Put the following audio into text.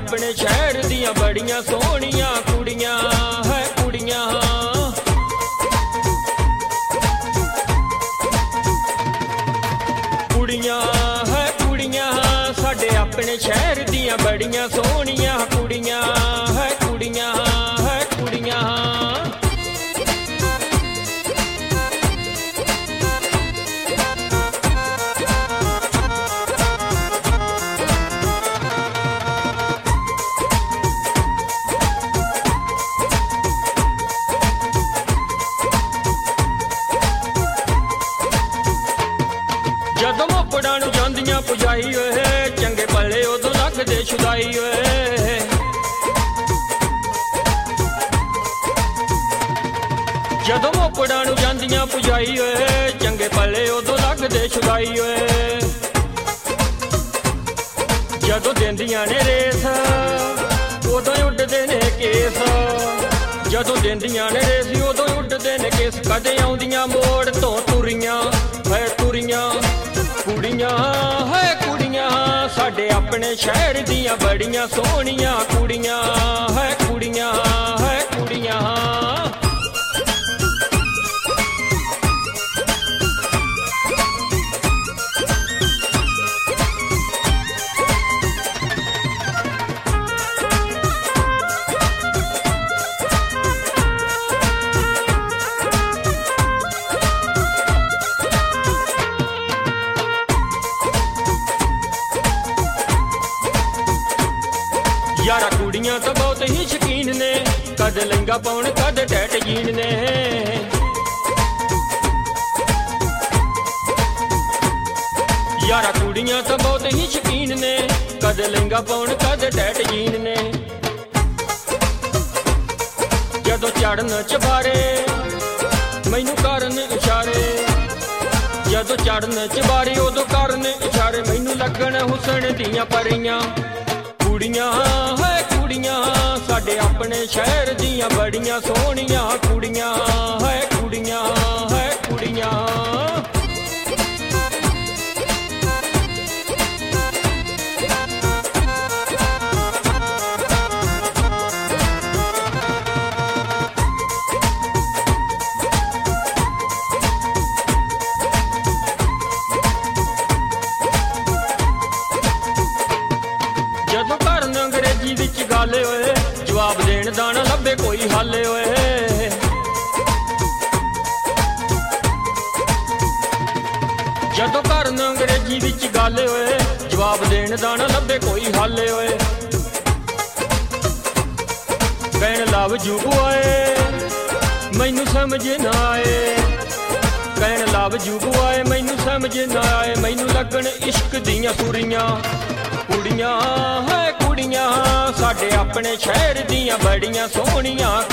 अपने शहर दियां बड़ियां सोहणियां कुड़ियां है कुड़ियां। कुड़ियां है कुड़ियां साडे अपने शहर दियां बड़ियां सोहणियां कुड़ियां है कुड़ियां है कुड़ियां। जदों मोपड़ां नूं जांदियां पुजाई ओए चंगे भले उदों लगदे छुदाई ओए। जदों मोपड़ां नूं जांदियां पुजाई ओए चंगे भले उदों लगदे छुदाई ओए। जदों देंदियां ने रेस उदों उड्डदे ने केस। जदों देंदियां ने रेस उदों उड्डदे ने केस। कदे आउंदियां मोड़ तो तुरियां है तुरियां कुड़ियां है कुड़ियां साडे अपने शहर दियां बड़ियां सोहणियां कुड़ियां है कुड़ियां है कुड़ियां। यारा कुड़ियां तो बहुत ही शकीन ने कद लहंगा पाउण कद टैट जीन ने। यारा कुड़ियां तो बहुत ही शकीन ने कद लहंगा पाउण कद टैट जीन ने। जदों चढ़न चबारे मैनू करन इशारे। जदों चढ़न चबारे उदों करन इशारे मैनू लगन हुसन दियां परियां। कुड़ियां है कुड़ियां साडे अपने शहर दियां बड़ियां सोहणियां कुड़ियां है कुड़ियां है कुड़ियां। जदों करन अंग्रेजी विच गल होए जवाब देण दा ना लभे कोई हल होए। जदों करन अंग्रेजी विच गल होए जवाब देण दा ना लभे कोई हल होए। कहण लव यू बॉय मैनू समझ ना आए। कहण लव यू बॉय मैनू समझ ना आए। मैनू लगन इश्क दियां सुरियां कुड़ियां है कुड़ियां साडे अपने शहर दियां बड़ियां सोहणियां